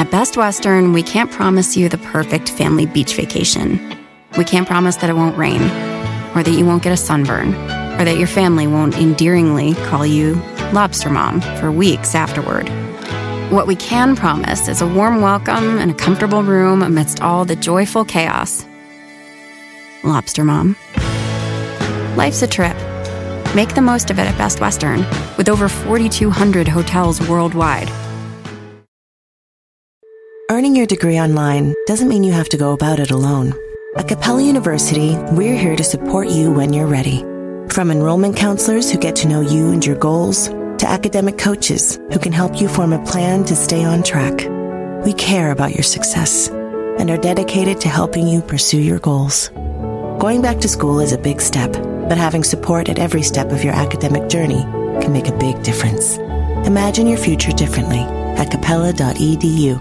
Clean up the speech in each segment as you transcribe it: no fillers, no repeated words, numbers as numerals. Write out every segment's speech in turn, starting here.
At Best Western, we can't promise you the perfect family beach vacation. We can't promise that it won't rain, or that you won't get a sunburn, or that your family won't endearingly call you Lobster Mom for weeks afterward. What we can promise is a warm welcome and a comfortable room amidst all the joyful chaos. Lobster Mom. Life's a trip. Make the most of it at Best Western, with over 4,200 hotels worldwide. Earning your degree online doesn't mean you have to go about it alone. At Capella University, we're here to support you when you're ready. From enrollment counselors who get to know you and your goals, to academic coaches who can help you form a plan to stay on track. We care about your success and are dedicated to helping you pursue your goals. Going back to school is a big step, but having support at every step of your academic journey can make a big difference. Imagine your future differently at capella.edu.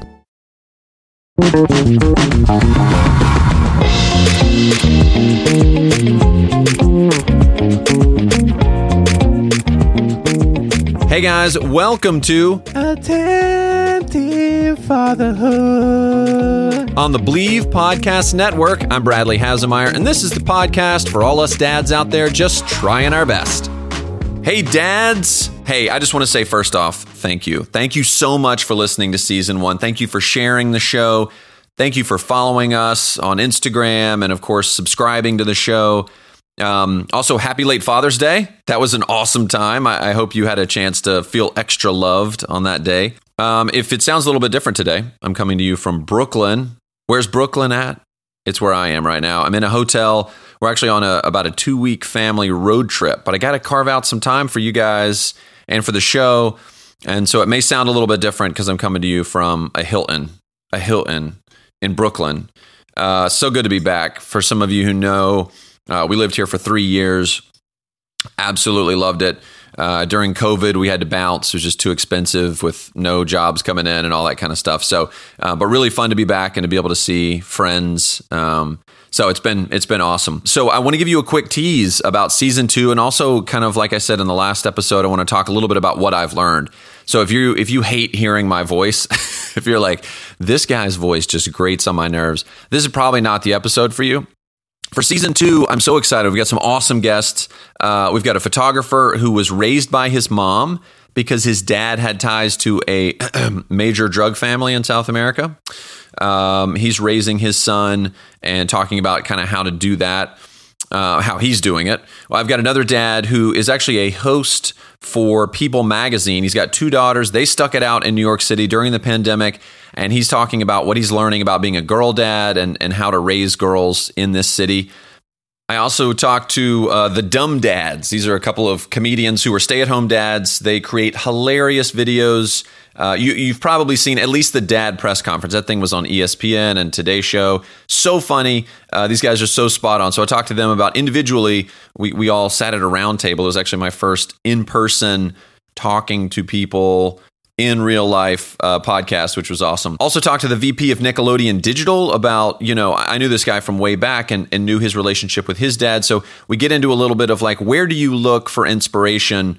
Hey guys, welcome to Attentive Fatherhood on the Believe Podcast Network. I'm Bradley Hasemeyer, and this is the podcast for all us dads out there just trying our best. Hey dads! Hey, I just want to say first off, thank you. Thank you so much for listening to Season 1. Thank you for sharing the show. Thank you for following us on Instagram and, of course, subscribing to the show. Also, happy late Father's Day. That was an awesome time. I hope you had a chance to feel extra loved on that day. If it sounds a little bit different today, I'm coming to you from Brooklyn. Where's Brooklyn at? It's where I am right now. I'm in a hotel. We're actually on about a 2-week family road trip, but I got to carve out some time for you guys and for the show. And so it may sound a little bit different because I'm coming to you from a Hilton in Brooklyn. So good to be back. For some of you who know, we lived here for 3 years. Absolutely loved it. During COVID, we had to bounce. It was just too expensive with no jobs coming in and all that kind of stuff. So, but really fun to be back and to be able to see friends. So it's been awesome. So I want to give you a quick tease about season 2, and also kind of like I said in the last episode, I want to talk a little bit about what I've learned. So if you hate hearing my voice, if you're like, this guy's voice just grates on my nerves, this is probably not the episode for you. For season 2, I'm so excited. We've got some awesome guests. We've got a photographer who was raised by his mom because his dad had ties to a major drug family in South America. He's raising his son and talking about kind of how to do that, how he's doing it. Well, I've got another dad who is actually a host for People Magazine. He's got 2 daughters. They stuck it out in New York City during the pandemic, and he's talking about what he's learning about being a girl dad and how to raise girls in this city. I also talked to the Dumb Dads. These are a couple of comedians who are stay-at-home dads. They create hilarious videos. You've probably seen at least the dad press conference. That thing was on ESPN and Today Show. So funny. These guys are so spot on. So I talked to them about individually. We all sat at a round table. It was actually my first in-person talking to people in real life podcast, which was awesome. Also talked to the VP of Nickelodeon Digital about, I knew this guy from way back and knew his relationship with his dad. So we get into a little bit of like, where do you look for inspiration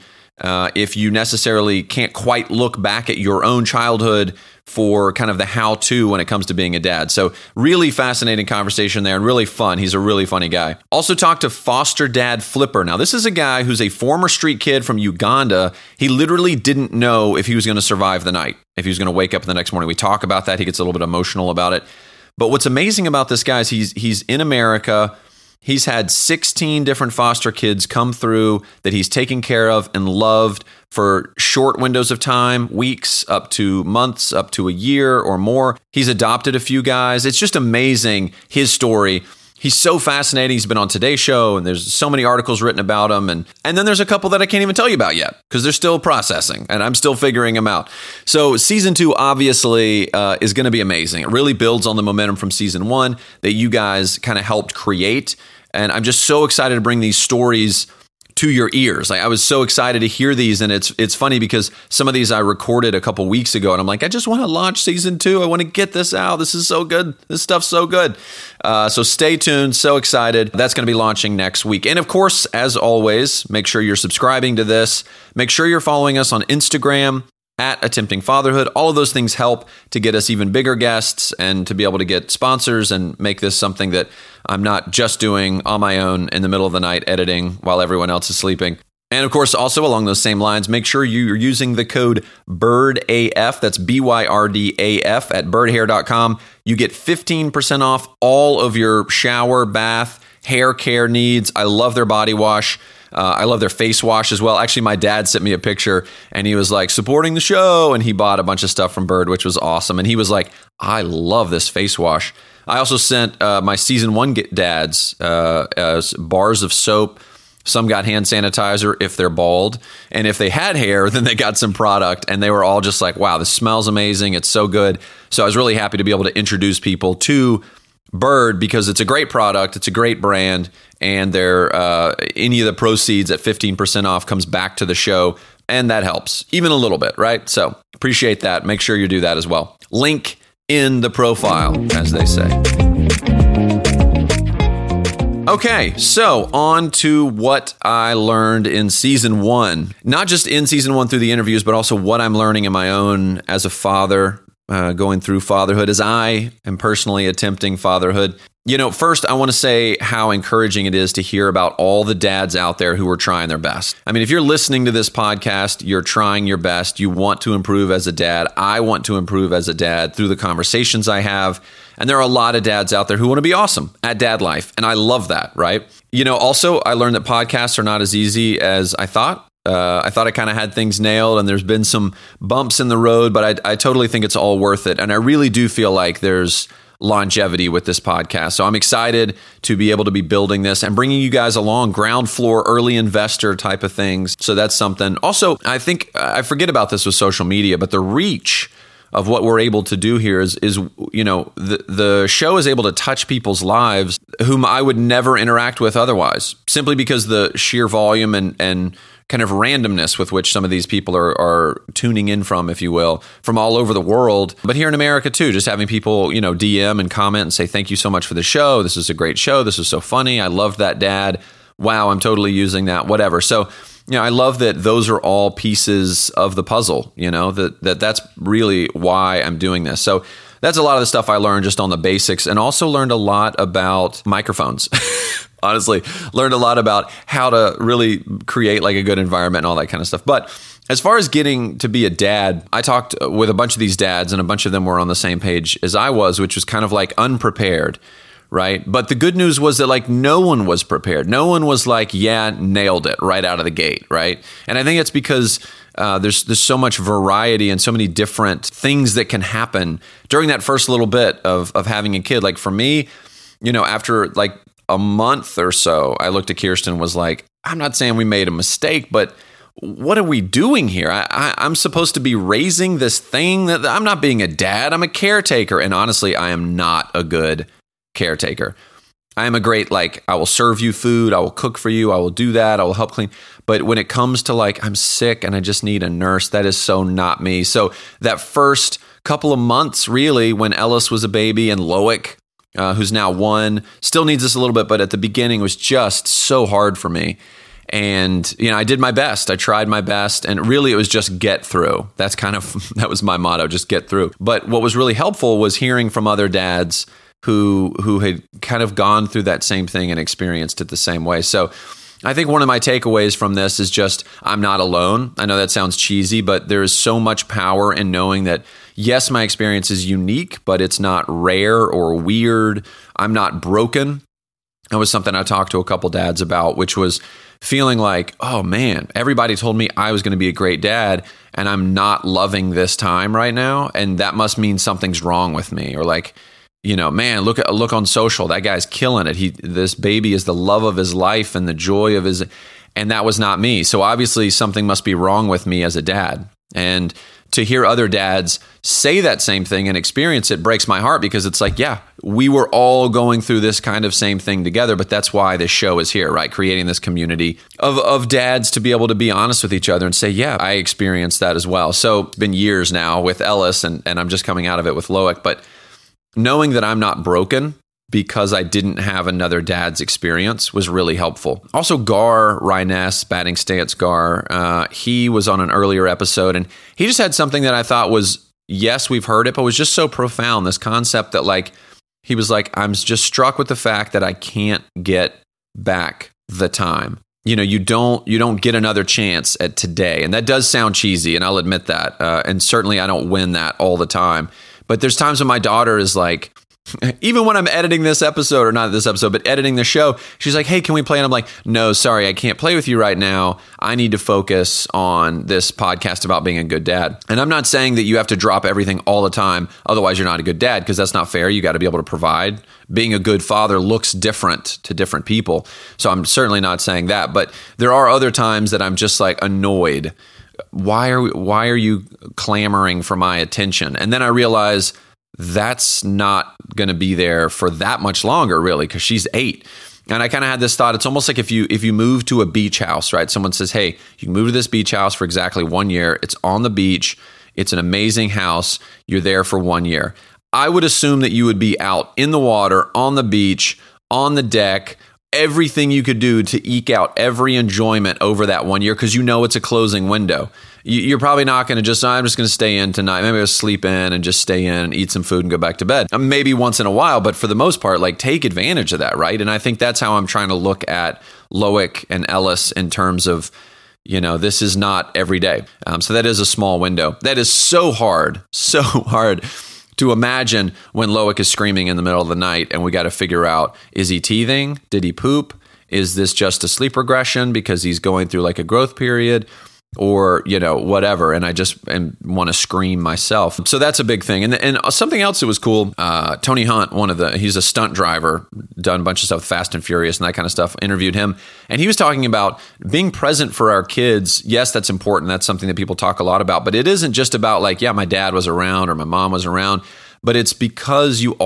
if you necessarily can't quite look back at your own childhood for kind of the how-to when it comes to being a dad. So really fascinating conversation there and really fun. He's a really funny guy. Also talked to foster dad Flipper. Now, this is a guy who's a former street kid from Uganda. He literally didn't know if he was going to survive the night, if he was going to wake up the next morning. We talk about that. He gets a little bit emotional about it. But what's amazing about this guy is he's in America. He's had 16 different foster kids come through that he's taken care of and loved for short windows of time, weeks, up to months, up to a year or more. He's adopted a few guys. It's just amazing, his story. He's so fascinating. He's been on Today Show, and there's so many articles written about him. And then there's a couple that I can't even tell you about yet because they're still processing, and I'm still figuring them out. So season 2, obviously, is going to be amazing. It really builds on the momentum from season 1 that you guys kind of helped create. And I'm just so excited to bring these stories to your ears. Like, I was so excited to hear these, and it's funny because some of these I recorded a couple weeks ago, and I'm like, I just want to launch season 2. I want to get this out. This is so good. This stuff's so good. So stay tuned. So excited. That's going to be launching next week. And of course, as always, make sure you're subscribing to this. Make sure you're following us on Instagram. at Attempting Fatherhood. All of those things help to get us even bigger guests and to be able to get sponsors and make this something that I'm not just doing on my own in the middle of the night editing while everyone else is sleeping. And of course, also along those same lines, make sure you're using the code BYRDAF, that's BYRDAF at birdhair.com. You get 15% off all of your shower, bath, hair care needs. I love their body wash. I love their face wash as well. Actually, my dad sent me a picture and he was like, supporting the show. And he bought a bunch of stuff from Bird, which was awesome. And he was like, I love this face wash. I also sent my season 1 dads bars of soap. Some got hand sanitizer if they're bald. And if they had hair, then they got some product. And they were all just like, wow, this smells amazing. It's so good. So I was really happy to be able to introduce people to Bird because it's a great product. It's a great brand. And they're, any of the proceeds at 15% off comes back to the show. And that helps, even a little bit, right? So appreciate that. Make sure you do that as well. Link in the profile, as they say. Okay, so on to what I learned in season 1. Not just in season 1 through the interviews, but also what I'm learning in my own as a father, going through fatherhood, as I am personally attempting fatherhood. You know, first, I want to say how encouraging it is to hear about all the dads out there who are trying their best. I mean, if you're listening to this podcast, you're trying your best. You want to improve as a dad. I want to improve as a dad through the conversations I have. And there are a lot of dads out there who want to be awesome at dad life. And I love that, right? You know, also, I learned that podcasts are not as easy as I thought. I thought I kind of had things nailed and there's been some bumps in the road, but I totally think it's all worth it. And I really do feel like there's longevity with this podcast. So I'm excited to be able to be building this and bringing you guys along, ground floor, early investor type of things. So that's something. Also, I think I forget about this with social media, but the reach of what we're able to do here is you know, the show is able to touch people's lives whom I would never interact with otherwise, simply because the sheer volume and kind of randomness with which some of these people are tuning in from, if you will, from all over the world. But here in America too, just having people, you know, DM and comment and say, thank you so much for the show. This is a great show. This is so funny. I loved that, Dad. Wow, I'm totally using that, whatever. So, you know, I love that those are all pieces of the puzzle, you know, that's really why I'm doing this. So that's a lot of the stuff I learned just on the basics, and also learned a lot about microphones. Honestly, learned a lot about how to really create like a good environment and all that kind of stuff. But as far as getting to be a dad, I talked with a bunch of these dads, and a bunch of them were on the same page as I was, which was kind of like unprepared, right? But the good news was that like no one was prepared. No one was like, yeah, nailed it right out of the gate, right? And I think it's because there's so much variety and so many different things that can happen during that first little bit of having a kid. Like for me, you know, after like a month or so, I looked at Kirsten and was like, I'm not saying we made a mistake, but what are we doing here? I'm supposed to be raising this thing. That I'm not being a dad. I'm a caretaker. And honestly, I am not a good caretaker. I am a great, like, I will serve you food. I will cook for you. I will do that. I will help clean. But when it comes to like, I'm sick and I just need a nurse, that is so not me. So that first couple of months, really, when Ellis was a baby and Loic, who's now 1, still needs this a little bit, but at the beginning was just so hard for me. And, you know, I did my best. I tried my best. And really, it was just get through. That's kind of, that was my motto, just get through. But what was really helpful was hearing from other dads who had kind of gone through that same thing and experienced it the same way. So I think one of my takeaways from this is just, I'm not alone. I know that sounds cheesy, but there is so much power in knowing that, yes, my experience is unique, but it's not rare or weird. I'm not broken. That was something I talked to a couple dads about, which was feeling like, oh man, everybody told me I was going to be a great dad and I'm not loving this time right now. And that must mean something's wrong with me. Or like, you know, man, look on social. That guy's killing it. This baby is the love of his life and the joy of his, and that was not me. So obviously something must be wrong with me as a dad. And to hear other dads say that same thing and experience it breaks my heart, because it's like, yeah, we were all going through this kind of same thing together, but that's why this show is here, right? Creating this community of dads to be able to be honest with each other and say, yeah, I experienced that as well. So it's been years now with Ellis, and I'm just coming out of it with Loic, but knowing that I'm not broken because I didn't have another dad's experience was really helpful. Also, Gar Ryness, Batting Stance Gar, he was on an earlier episode, and he just had something that I thought was, yes, we've heard it, but was just so profound. This concept that like, he was like, I'm just struck with the fact that I can't get back the time. You know, you don't get another chance at today. And that does sound cheesy, and I'll admit that. And certainly I don't win that all the time. But there's times when my daughter is like, even when I'm editing this episode, or not this episode, but editing the show, she's like, hey, can we play? And I'm like, no, sorry, I can't play with you right now. I need to focus on this podcast about being a good dad. And I'm not saying that you have to drop everything all the time. Otherwise, you're not a good dad, because that's not fair. You got to be able to provide. Being a good father looks different to different people. So I'm certainly not saying that. But there are other times that I'm just like annoyed. Why are you clamoring for my attention? And then I realize that's not going to be there for that much longer, really, because she's 8. And I kind of had this thought. It's almost like if you move to a beach house, right? Someone says, hey, you can move to this beach house for exactly 1 year. It's on the beach. It's an amazing house. You're there for 1 year. I would assume that you would be out in the water, on the beach, on the deck, everything you could do to eke out every enjoyment over that 1 year, because you know it's a closing window. You're probably not going to just, I'm just going to stay in tonight. Maybe I'll sleep in and just stay in and eat some food and go back to bed. Maybe once in a while, but for the most part, like, take advantage of that, right? And I think that's how I'm trying to look at Loic and Ellis in terms of, you know, this is not every day. So that is a small window. That is so hard to imagine when Loic is screaming in the middle of the night and we got to figure out, is he teething? Did he poop? Is this just a sleep regression because he's going through like a growth period? Or, you know, whatever. And I just want to scream myself. So that's a big thing. And something else that was cool, Tony Hunt, he's a stunt driver, done a bunch of stuff, Fast and Furious and that kind of stuff, interviewed him. And he was talking about being present for our kids. Yes, that's important. That's something that people talk a lot about. But it isn't just about like, yeah, my dad was around or my mom was around. But it's because you're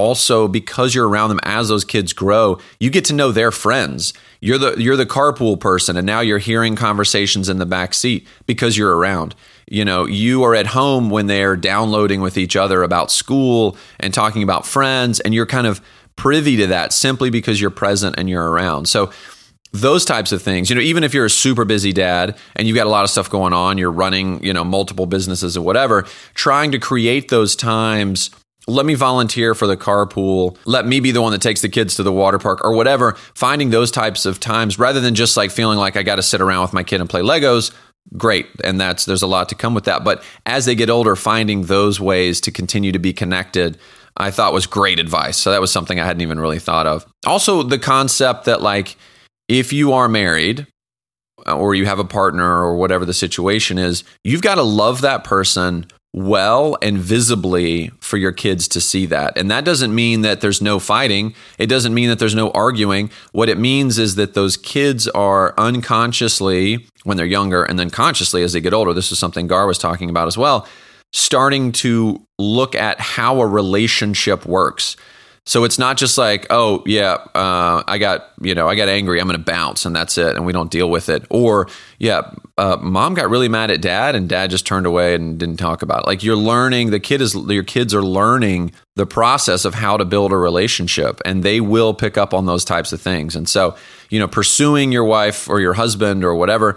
around them as those kids grow, you get to know their friends. You're the carpool person, and now you're hearing conversations in the back seat because you're around. You know, you are at home when they're downloading with each other about school and talking about friends, and you're kind of privy to that simply because you're present and you're around. So those types of things, you know, even if you're a super busy dad and you've got a lot of stuff going on, you're running, you know, multiple businesses or whatever, trying to create those times. Let me volunteer for the carpool. Let me be the one that takes the kids to the water park or whatever. Finding those types of times rather than just like feeling like I got to sit around with my kid and play Legos. Great. And there's a lot to come with that. But as they get older, finding those ways to continue to be connected, I thought was great advice. So that was something I hadn't even really thought of. Also, the concept that like, if you are married or you have a partner or whatever the situation is, you've got to love that person well and visibly for your kids to see that. And that doesn't mean that there's no fighting. It doesn't mean that there's no arguing. What it means is that those kids are unconsciously, when they're younger, and then consciously as they get older, this is something Gar was talking about as well, starting to look at how a relationship works. So it's not just like, oh yeah, I got angry, I'm going to bounce, and that's it, and we don't deal with it. Or yeah, mom got really mad at dad, and dad just turned away and didn't talk about it. Like you're learning, your kids are learning the process of how to build a relationship, and they will pick up on those types of things. And so, you know, pursuing your wife or your husband or whatever,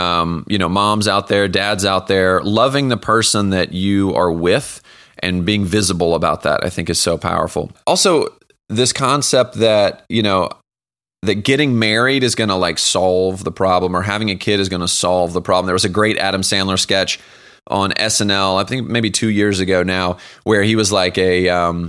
you know, moms out there, dads out there, loving the person that you are with. And being visible about that, I think, is so powerful. Also, this concept that, you know, that getting married is going to like solve the problem, or having a kid is going to solve the problem. There was a great Adam Sandler sketch on SNL, I think maybe 2 years ago now, where he was like he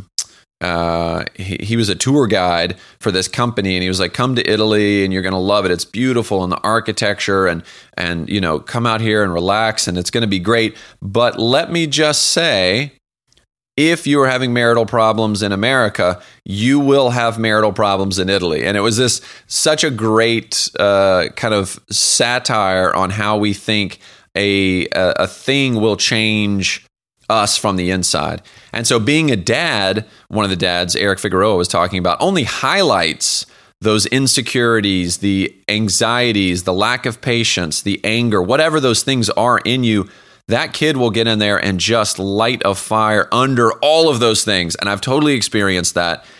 was a tour guide for this company, and he was like, come to Italy and you're going to love it. It's beautiful, and the architecture, and you know, come out here and relax, and it's going to be great. But let me just say, if you are having marital problems in America, you will have marital problems in Italy. And it was such a great kind of satire on how we think a thing will change us from the inside. And so being a dad, one of the dads, Eric Figueroa, was talking about, only highlights those insecurities, the anxieties, the lack of patience, the anger, whatever those things are in you. That kid will get in there and just light a fire under all of those things. And I've totally experienced that.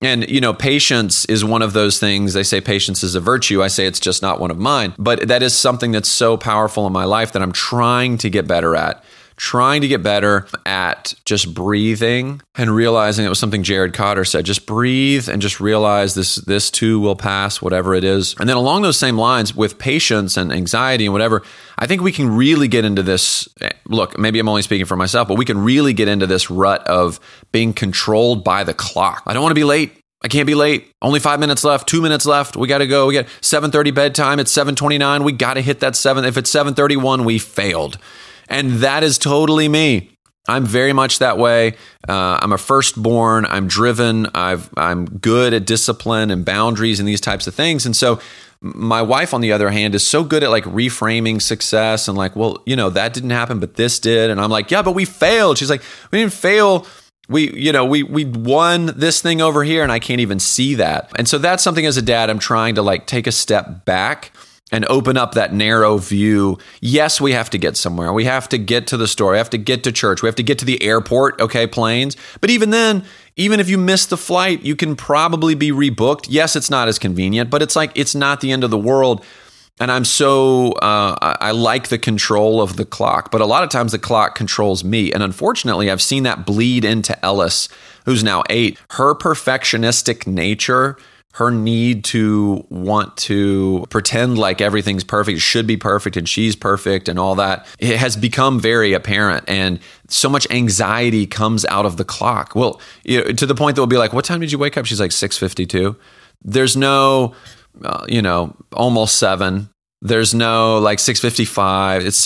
And, patience is one of those things. They say patience is a virtue. I say it's just not one of mine. But that is something that's so powerful in my life that I'm trying to get better at. Trying to get better at just breathing and realizing it was something Jared Cotter said. Just breathe and just realize this too will pass, whatever it is. And then along those same lines with patience and anxiety and whatever, I think we can really get into this. Look, maybe I'm only speaking for myself, but we can really get into this rut of being controlled by the clock. I don't want to be late. I can't be late. Only 5 minutes left, 2 minutes left. We got to go. We got 7:30 bedtime. It's 7:29. We got to hit that 7. If it's 7:31, we failed. And that is totally me. I'm very much that way. I'm a firstborn. I'm driven. I'm good at discipline and boundaries and these types of things. And so my wife, on the other hand, is so good at like reframing success and like, well, that didn't happen, but this did. And I'm like, yeah, but we failed. She's like, we didn't fail. We won this thing over here, and I can't even see that. And so that's something as a dad, I'm trying to like take a step back and open up that narrow view. Yes, we have to get somewhere. We have to get to the store. We have to get to church. We have to get to the airport, okay, planes. But even then, even if you miss the flight, you can probably be rebooked. Yes, it's not as convenient, but it's like, it's not the end of the world. And I'm so, I like the control of the clock, but a lot of times the clock controls me. And unfortunately, I've seen that bleed into Ellis, who's now 8. Her perfectionistic nature, her need to want to pretend like everything's perfect, should be perfect, and she's perfect and all that, it has become very apparent. And so much anxiety comes out of the clock. Well, to the point that we'll be like, what time did you wake up? She's like 6:52. There's no, almost 7. There's no like 6:55. It's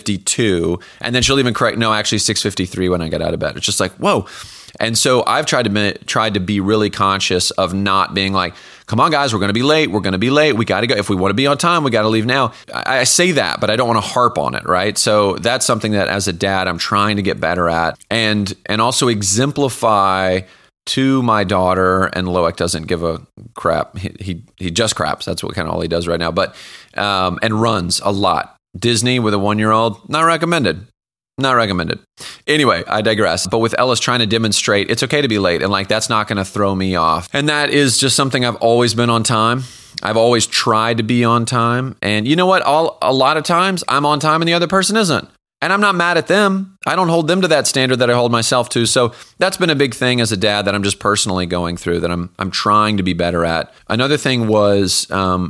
6:52. And then she'll even correct, no, actually 6:53 when I get out of bed. It's just like, whoa. And so I've tried to be really conscious of not being like, come on, guys, we're going to be late. We're going to be late. We got to go. If we want to be on time, we got to leave now. I say that, but I don't want to harp on it, right? So that's something that as a dad, I'm trying to get better at and also exemplify to my daughter. And Loic doesn't give a crap. He just craps. That's what kind of all he does right now. But and runs a lot. Disney with a 1-year-old, not recommended. Not recommended. Anyway, I digress. But with Ellis, trying to demonstrate it's okay to be late, and like that's not going to throw me off. And that is just something I've always been on time. I've always tried to be on time. And you know what? A lot of times I'm on time and the other person isn't. And I'm not mad at them. I don't hold them to that standard that I hold myself to. So that's been a big thing as a dad that I'm just personally going through that I'm trying to be better at. Another thing was,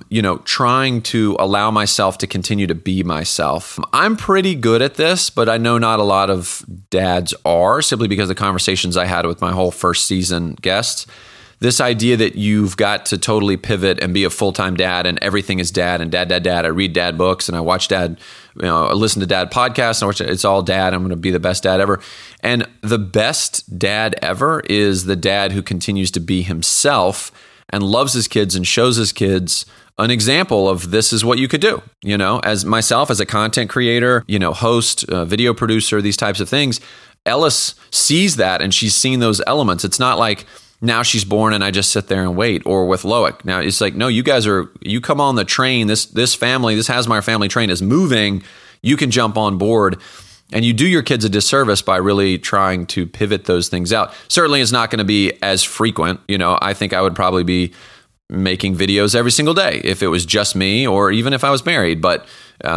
trying to allow myself to continue to be myself. I'm pretty good at this, but I know not a lot of dads are, simply because of the conversations I had with my whole first season guests. This idea that you've got to totally pivot and be a full-time dad and everything is dad and dad. I read dad books and I watch dad, I listen to dad podcasts and I watch it's all dad. I'm going to be the best dad ever. And the best dad ever is the dad who continues to be himself and loves his kids and shows his kids an example of this is what you could do. As myself, as a content creator, host, video producer, these types of things, Ellis sees that and she's seen those elements. It's not like, now she's born and I just sit there and wait. Or with Loic, now it's like, no, you come on the train. This family, this Hasmeyer family train is moving. You can jump on board and you do your kids a disservice by really trying to pivot those things out. Certainly it's not going to be as frequent. I think I would probably be making videos every single day if it was just me or even if I was married. But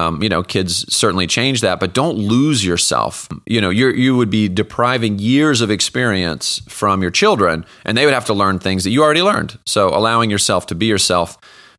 kids certainly change that, but don't lose yourself. You would be depriving years of experience from your children and they would have to learn things that you already learned. So allowing yourself to be yourself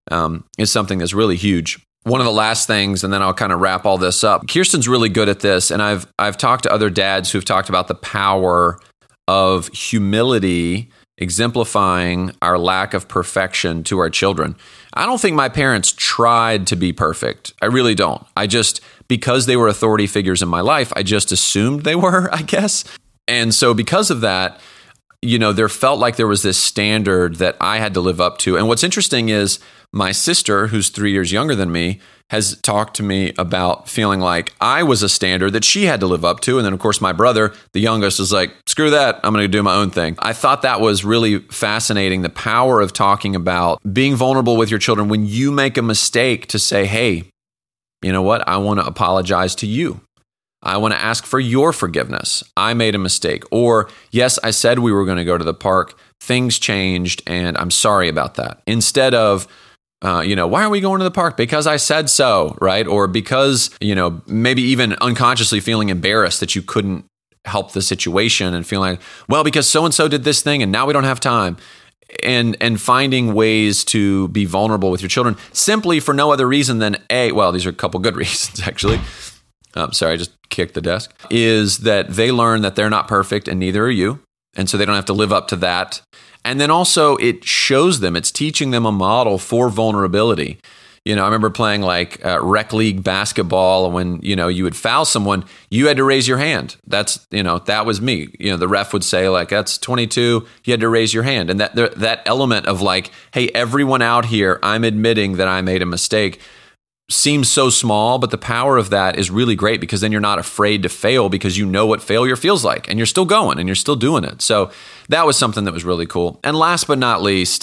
is something that's really huge. One of the last things, and then I'll kind of wrap all this up. Kirsten's really good at this. And I've talked to other dads who've talked about the power of humility exemplifying our lack of perfection to our children. I don't think my parents tried to be perfect. I really don't. Because they were authority figures in my life, I just assumed they were, I guess. And so because of that, there felt like there was this standard that I had to live up to. And what's interesting is my sister, who's 3 years younger than me, has talked to me about feeling like I was a standard that she had to live up to. And then, of course, my brother, the youngest, is like, screw that. I'm going to do my own thing. I thought that was really fascinating, the power of talking about being vulnerable with your children when you make a mistake to say, hey, you know what? I want to apologize to you. I want to ask for your forgiveness. I made a mistake. Or, yes, I said we were going to go to the park. Things changed, and I'm sorry about that. Instead of, why are we going to the park? Because I said so, right? Or because, maybe even unconsciously feeling embarrassed that you couldn't help the situation and feeling like, well, because so-and-so did this thing and now we don't have time. And finding ways to be vulnerable with your children simply for no other reason than these are a couple good reasons, actually. Sorry, I just kicked the desk. Is that they learn that they're not perfect and neither are you. And so they don't have to live up to that. And then also it shows them, it's teaching them a model for vulnerability. I remember playing like rec league basketball, and when, you would foul someone, you had to raise your hand. That was me. The ref would say like, that's 22, you had to raise your hand. And that element of like, hey, everyone out here, I'm admitting that I made a mistake, seems so small, but the power of that is really great because then you're not afraid to fail because you know what failure feels like and you're still going and you're still doing it. So that was something that was really cool. And last but not least,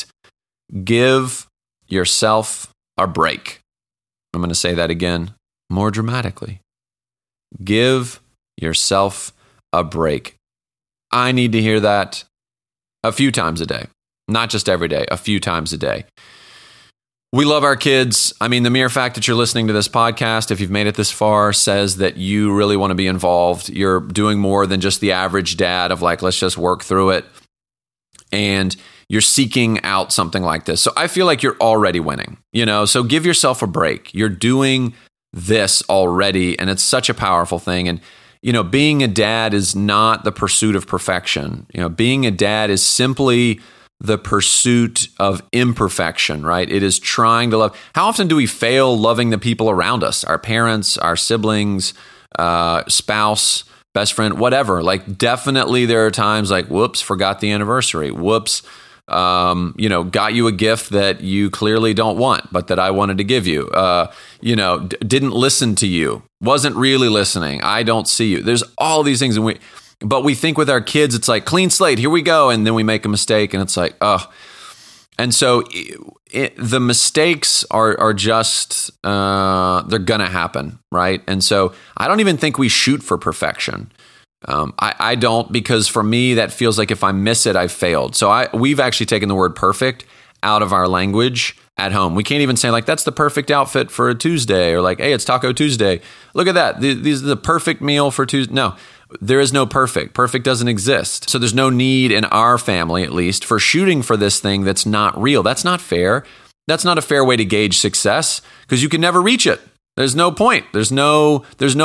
give yourself a break. I'm going to say that again more dramatically. Give yourself a break. I need to hear that a few times a day, not just every day, a few times a day. We love our kids. I mean, the mere fact that you're listening to this podcast, if you've made it this far, says that you really want to be involved. You're doing more than just the average dad of like, let's just work through it. And you're seeking out something like this. So I feel like you're already winning, so give yourself a break. You're doing this already, and it's such a powerful thing. And, being a dad is not the pursuit of perfection. Being a dad is simply the pursuit of imperfection, right? It is trying to love. How often do we fail loving the people around us, our parents, our siblings, spouse, best friend, whatever? Like, definitely there are times like, whoops, forgot the anniversary. Whoops, got you a gift that you clearly don't want, but that I wanted to give you. Didn't listen to you, wasn't really listening. I don't see you. There's all these things, but we think with our kids, it's like clean slate, here we go. And then we make a mistake and it's like, oh. And so the mistakes are just, they're going to happen, right? And so I don't even think we shoot for perfection. I don't, because for me, that feels like if I miss it, I've failed. So we've actually taken the word perfect out of our language at home. We can't even say like, that's the perfect outfit for a Tuesday, or like, hey, it's Taco Tuesday. Look at that. These are the perfect meal for Tuesday. No. There is no perfect. Perfect doesn't exist. So there's no need in our family, at least, for shooting for this thing that's not real. That's not fair. That's not a fair way to gauge success because you can never reach it. There's no point. There's no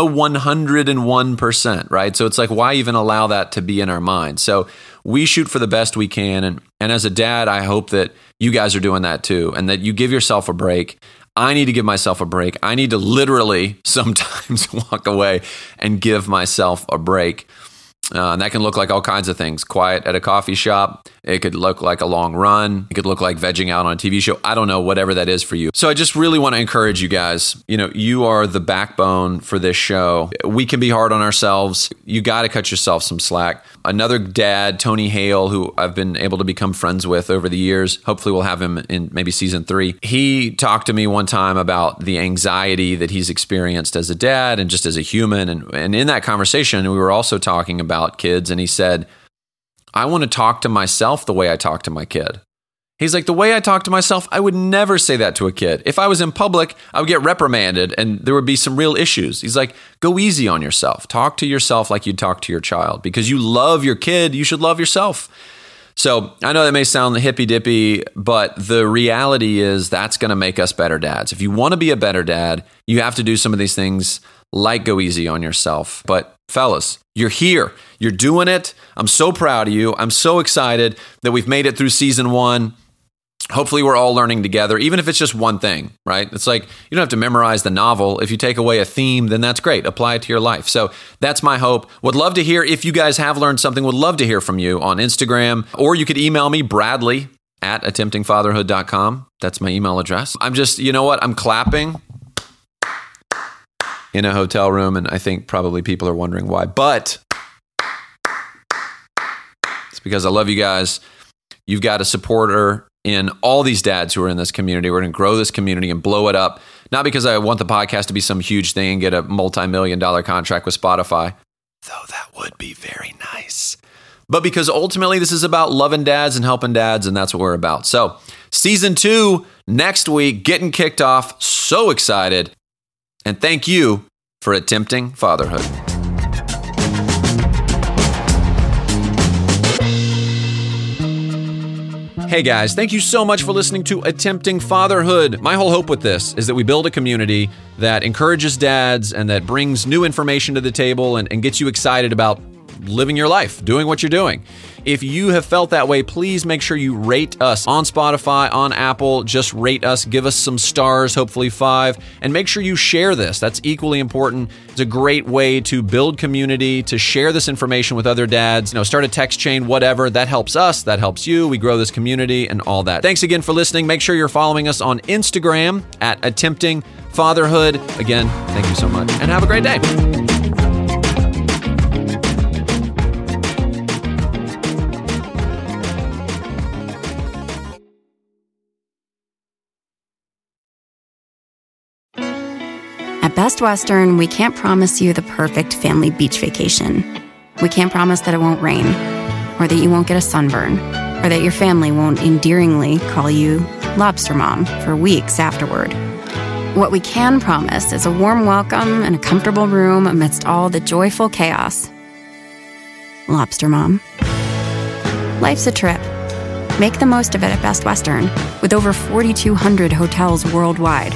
101%, right? So it's like, why even allow that to be in our mind? So we shoot for the best we can. And as a dad, I hope that you guys are doing that too, and that you give yourself a break. I need to give myself a break. I need to literally sometimes walk away and give myself a break. And that can look like all kinds of things. Quiet at a coffee shop. It could look like a long run. It could look like vegging out on a TV show. I don't know, whatever that is for you. So I just really want to encourage you guys. You are the backbone for this show. We can be hard on ourselves. You got to cut yourself some slack. Another dad, Tony Hale, who I've been able to become friends with over the years. Hopefully we'll have him in maybe season 3. He talked to me one time about the anxiety that he's experienced as a dad and just as a human. And in that conversation, we were also talking about kids. And he said, I want to talk to myself the way I talk to my kid. He's like, the way I talk to myself, I would never say that to a kid. If I was in public, I would get reprimanded and there would be some real issues. He's like, go easy on yourself. Talk to yourself like you'd talk to your child. Because you love your kid, you should love yourself. So I know that may sound hippy-dippy, but the reality is that's going to make us better dads. If you want to be a better dad, you have to do some of these things like go easy on yourself. But fellas, you're here. You're doing it. I'm so proud of you. I'm so excited that we've made it through season 1. Hopefully we're all learning together, even if it's just one thing, right? It's like you don't have to memorize the novel. If you take away a theme, then that's great. Apply it to your life. So that's my hope. Would love to hear if you guys have learned something. Would love to hear from you on Instagram, or you could email me, Bradley@attemptingfatherhood.com. That's my email address. I'm just, you know what? I'm clapping in a hotel room, and I think probably people are wondering why, but it's because I love you guys. You've got a supporter in all these dads who are in this community. We're going to grow this community and blow it up. Not because I want the podcast to be some huge thing and get a multi-million-dollar contract with Spotify, though that would be very nice. But because ultimately this is about loving dads and helping dads, and that's what we're about. So season 2 next week, getting kicked off. So excited. And thank you for attempting fatherhood. Hey guys, thank you so much for listening to Attempting Fatherhood. My whole hope with this is that we build a community that encourages dads and that brings new information to the table and gets you excited about living your life, doing what you're doing. If you have felt that way, please make sure you rate us on Spotify, on Apple. Just rate us, give us some stars, hopefully 5, and make sure you share this. That's equally important. It's a great way to build community, to share this information with other dads, start a text chain, whatever. That helps us, that helps you. We grow this community and all that. Thanks again for listening. Make sure you're following us on Instagram at Attempting Fatherhood. Again, thank you so much and have a great day. At Best Western, we can't promise you the perfect family beach vacation. We can't promise that it won't rain, or that you won't get a sunburn, or that your family won't endearingly call you Lobster Mom for weeks afterward. What we can promise is a warm welcome and a comfortable room amidst all the joyful chaos. Lobster Mom. Life's a trip. Make the most of it at Best Western, with over 4,200 hotels worldwide.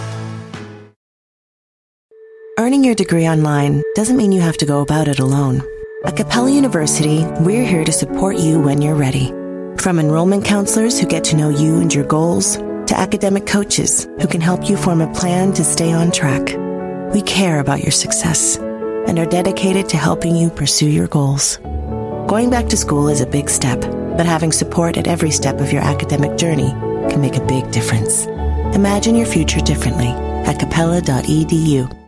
Earning your degree online doesn't mean you have to go about it alone. At Capella University, we're here to support you when you're ready. From enrollment counselors who get to know you and your goals, to academic coaches who can help you form a plan to stay on track. We care about your success and are dedicated to helping you pursue your goals. Going back to school is a big step, but having support at every step of your academic journey can make a big difference. Imagine your future differently at capella.edu.